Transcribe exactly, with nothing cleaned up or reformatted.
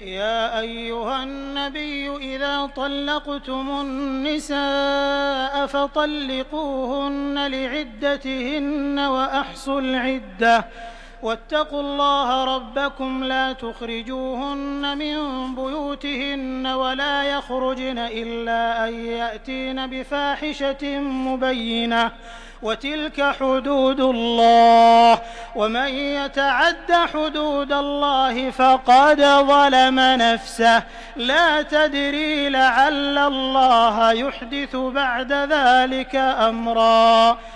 يا أيها النبي إذا طلقتم النساء فطلقوهن لعدتهن وأحصوا العدة واتقوا الله ربكم لا تخرجوهن من بيوتهن ولا يخرجن إلا أن يأتين بفاحشة مبينة وتلك حدود الله ومن يتعد حدود الله فقد ظلم نفسه لا تدري لعل الله يحدث بعد ذلك أمرا